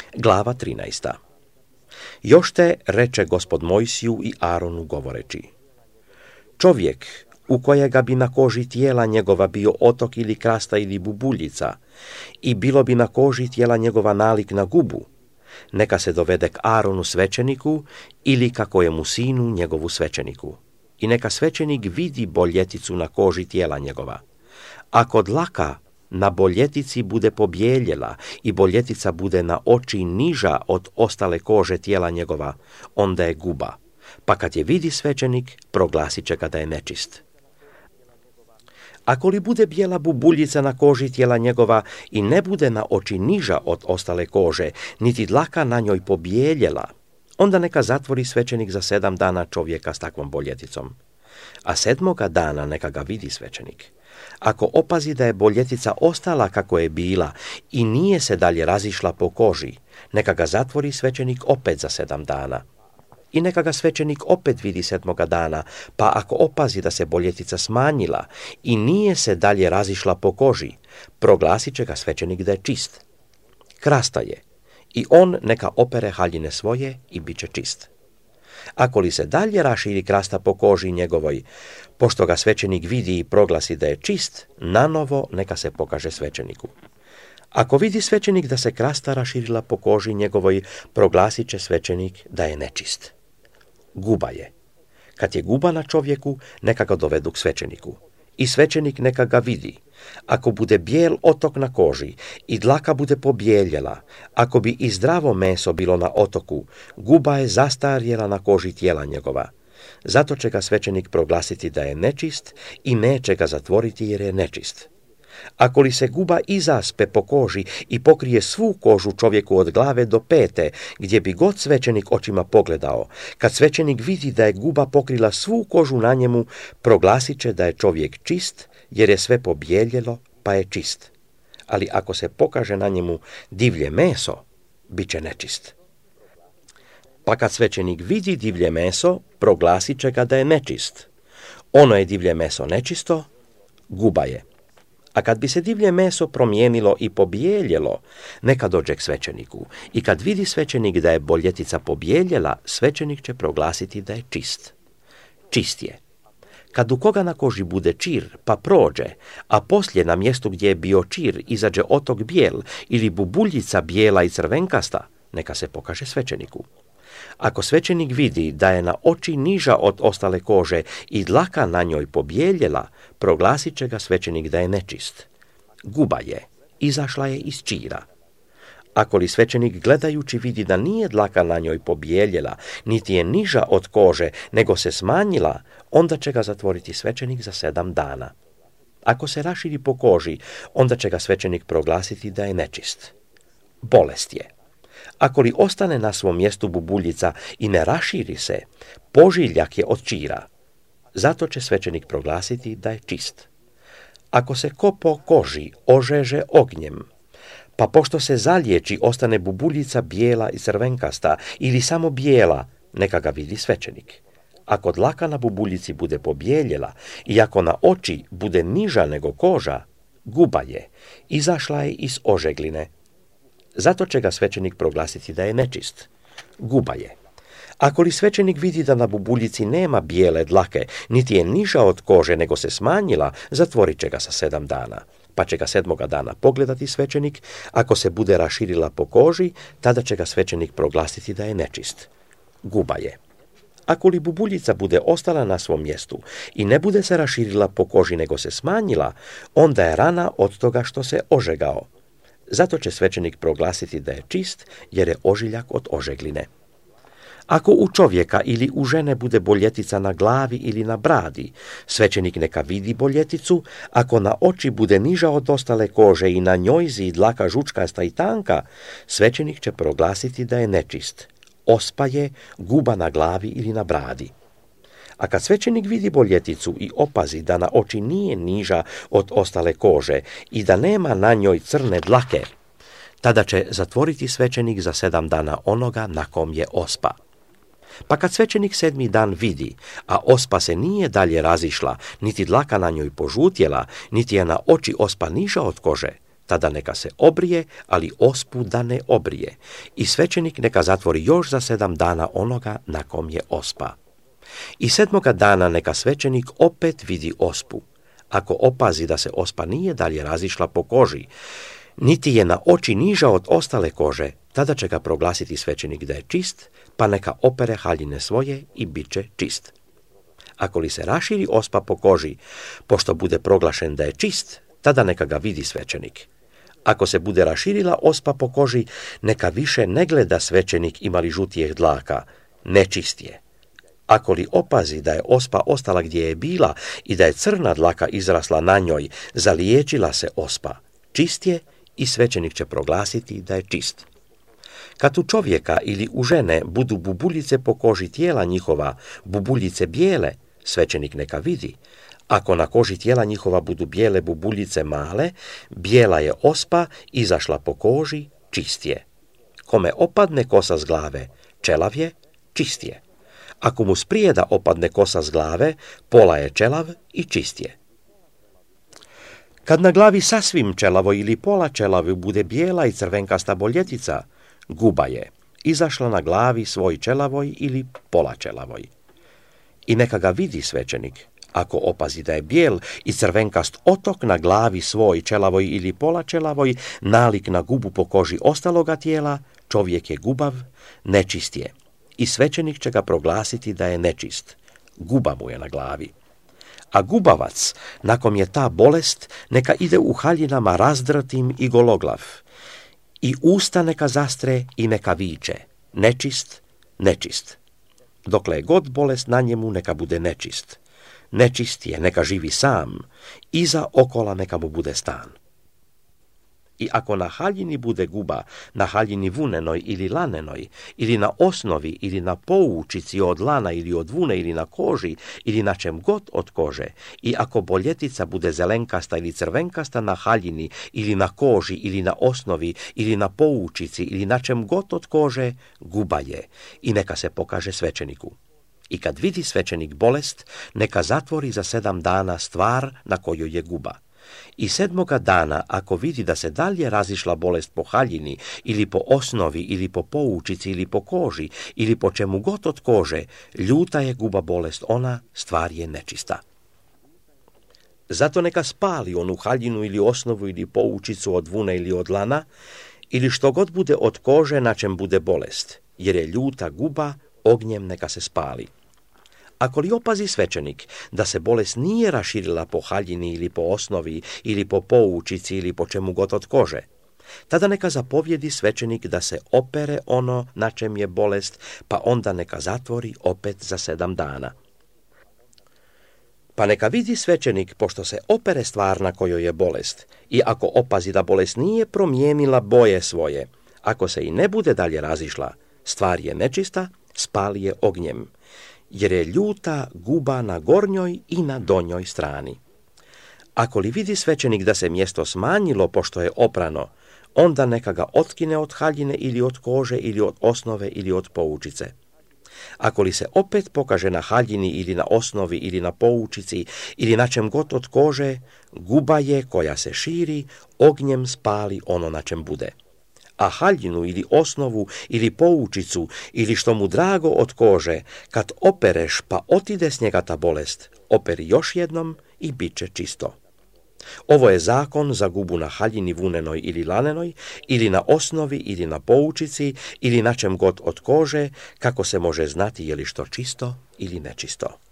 Glava 13. Još te reče Gospod Mojsiju i Aronu govoreći: čovjek u kojega bi na koži tijela njegova bio otok ili krasta ili bubuljica, i bilo bi na koži tijela njegova nalik na gubu, neka se dovede k Aronu svećeniku ili kako je mu sinu njegovu svećeniku. I neka svećenik vidi boljeticu na koži tijela njegova. Ako dlaka na boljetici bude pobjeljela i boljetica bude na oči niža od ostale kože tijela njegova, onda je guba. Pa kad je vidi svećenik, proglasit će ga da je nečist. Ako li bude bijela bubuljica na koži tijela njegova i ne bude na oči niža od ostale kože, niti dlaka na njoj pobjeljela, onda neka zatvori svećenik za 7 dana čovjeka s takvom boljeticom. A 7. dana neka ga vidi svećenik. Ako opazi da je boljetica ostala kako je bila i nije se dalje razišla po koži, neka ga zatvori svećenik opet za 7 dana. I neka ga svećenik opet vidi 7. dana, pa ako opazi da se boljetica smanjila i nije se dalje razišla po koži, proglasit će ga svećenik da je čist. Krasta je, i on neka opere haljine svoje i bit će čist. Ako li se dalje raširi krasta po koži njegovoj, pošto ga svećenik vidi i proglasi da je čist, nanovo neka se pokaže svećeniku. Ako vidi svećenik da se krasta raširila po koži njegovoj, proglasit će svećenik da je nečist. Guba je. Kad je guba na čovjeku, neka ga dovedu k svećeniku. I svećenik neka ga vidi. Ako bude bijel otok na koži i dlaka bude pobjeljela, ako bi i zdravo meso bilo na otoku, guba je zastarjela na koži tijela njegova. Zato će ga svećenik proglasiti da je nečist i neće ga zatvoriti jer je nečist. Ako li se guba izaspe po koži i pokrije svu kožu čovjeku od glave do pete, gdje bi god svećenik očima pogledao, kad svećenik vidi da je guba pokrila svu kožu na njemu, proglasit će da je čovjek čist, jer je sve pobjeljelo, pa je čist. Ali ako se pokaže na njemu divlje meso, bit će nečist. Pa kad svećenik vidi divlje meso, proglasit će ga da je nečist. Ono je divlje meso nečisto, guba je. A kad bi se divlje meso promijenilo i pobjeljelo, neka dođe k svećeniku. I kad vidi svećenik da je boljetica pobjeljela, svećenik će proglasiti da je čist. Čist je. Kad u koga na koži bude čir, pa prođe, a poslije na mjestu gdje je bio čir izađe otok bijel ili bubuljica bijela i crvenkasta, neka se pokaže svećeniku. Ako svećenik vidi da je na oči niža od ostale kože i dlaka na njoj pobjeljela, proglasit će ga svećenik da je nečist. Guba je, izašla je iz čira. Ako li svećenik gledajući vidi da nije dlaka na njoj pobjeljela, niti je niža od kože, nego se smanjila, onda će ga zatvoriti svećenik za 7 dana. Ako se raširi po koži, onda će ga svećenik proglasiti da je nečist. Bolest je. Ako li ostane na svom mjestu bubuljica i ne raširi se, požiljak je od čira. Zato će svećenik proglasiti da je čist. Ako se ko po koži ožeže ognjem, pa pošto se zaliječi ostane bubuljica bijela i crvenkasta ili samo bijela, neka ga vidi svećenik. Ako dlaka na bubuljici bude pobjeljela i ako na oči bude niža nego koža, guba je, izašla je iz ožegline. Zato će ga svećenik proglasiti da je nečist. Guba je. Ako li svećenik vidi da na bubuljici nema bijele dlake, niti je niža od kože nego se smanjila, zatvorit će ga sa 7 dana. Pa će ga 7. dana pogledati svećenik, ako se bude raširila po koži, tada će ga svećenik proglasiti da je nečist. Guba je. Ako li bubuljica bude ostala na svom mjestu i ne bude se raširila po koži nego se smanjila, onda je rana od toga što se ožegao. Zato će svećenik proglasiti da je čist, jer je ožiljak od ožegline. Ako u čovjeka ili u žene bude boljetica na glavi ili na bradi, svećenik neka vidi boljeticu, ako na oči bude niža od ostale kože i na njoj zi dlaka žučkasta i tanka, svećenik će proglasiti da je nečist. Ospa je, guba na glavi ili na bradi. A kad svećenik vidi boljeticu i opazi da na oči nije niža od ostale kože i da nema na njoj crne dlake, tada će zatvoriti svećenik za 7 dana onoga na kom je ospa. Pa kad svećenik 7. dan vidi, a ospa se nije dalje razišla, niti dlaka na njoj požutjela, niti je na oči ospa niža od kože, tada neka se obrije, ali ospu da ne obrije. I svećenik neka zatvori još za 7 dana onoga na kom je ospa. I 7. dana neka svećenik opet vidi ospu. Ako opazi da se ospa nije dalje razišla po koži, niti je na oči niža od ostale kože, tada će ga proglasiti svećenik da je čist, pa neka opere haljine svoje i bit će čist. Ako li se raširi ospa po koži, pošto bude proglašen da je čist, tada neka ga vidi svećenik. Ako se bude raširila ospa po koži, neka više ne gleda svećenik ima li žutijeh dlaka, nečist je. Ako li opazi da je ospa ostala gdje je bila i da je crna dlaka izrasla na njoj, zaliječila se ospa, čist je i svećenik će proglasiti da je čist. Kad u čovjeka ili u žene budu bubuljice po koži tijela njihova, bubuljice bijele, svećenik neka vidi. Ako na koži tijela njihova budu bijele bubuljice male, bijela je ospa, izašla po koži, čist je. Kome opadne kosa s glave, čelav je, čist je. Ako mu sprijeda opadne kosa s glave, pola je čelav i čist je. Kad na glavi sasvim čelavoj ili pola čelavi bude bijela i crvenkasta boljetica, guba je, izašla na glavi svoj čelavoj ili pola čelavoj. I neka ga vidi svećenik. Ako opazi da je bijel i crvenkast otok na glavi svoj čelavoj ili pola čelavoj, nalik na gubu po koži ostaloga tijela, čovjek je gubav, nečist je. I svećenik će ga proglasiti da je nečist. Guba mu je na glavi. A gubavac, nakom je ta bolest, neka ide u haljinama razdrtim i gologlav. I usta neka zastre i neka viče. Nečist, nečist. Dokle je god bolest na njemu, neka bude nečist. Nečist je, neka živi sam, iza okola neka mu bude stan. I ako na haljini bude guba, na haljini vunenoj ili lanenoj, ili na osnovi, ili na poučici od lana ili od vune, ili na koži, ili na čem god od kože, i ako boljetica bude zelenkasta ili crvenkasta na haljini, ili na koži, ili na osnovi, ili na poučici, ili na čem god od kože, guba je, i neka se pokaže svećeniku. I kad vidi svećenik bolest, neka zatvori za 7 dana stvar na kojoj je guba. I 7. dana, ako vidi da se dalje razišla bolest po haljini, ili po osnovi, ili po poučici, ili po koži, ili po čemu god od kože, ljuta je guba bolest ona, stvar je nečista. Zato neka spali onu haljinu ili osnovu ili poučicu od vune ili od lana, ili što god bude od kože na čem bude bolest, jer je ljuta guba, ognjem neka se spali. Ako li opazi svećenik da se bolest nije raširila po haljini ili po osnovi ili po poučici ili po čemu god od kože, tada neka zapovjedi svećenik da se opere ono na čem je bolest, pa onda neka zatvori opet za 7 dana. Pa neka vidi svećenik, pošto se opere stvar na kojoj je bolest, i ako opazi da bolest nije promijenila boje svoje, ako se i ne bude dalje razišla, stvar je nečista, spali je ognjem, jer je ljuta guba na gornjoj i na donjoj strani. Ako li vidi svećenik da se mjesto smanjilo pošto je oprano, onda neka ga otkine od haljine ili od kože ili od osnove ili od poučice. Ako li se opet pokaže na haljini ili na osnovi ili na poučici ili na čem god od kože, guba je koja se širi, ognjem spali ono na čem bude. A haljinu ili osnovu ili poučicu ili što mu drago od kože, kad opereš pa otide s njega ta bolest, operi još jednom i bit će čisto. Ovo je zakon za gubu na haljini vunenoj ili lanenoj, ili na osnovi ili na poučici ili na čem god od kože, kako se može znati je li što čisto ili nečisto.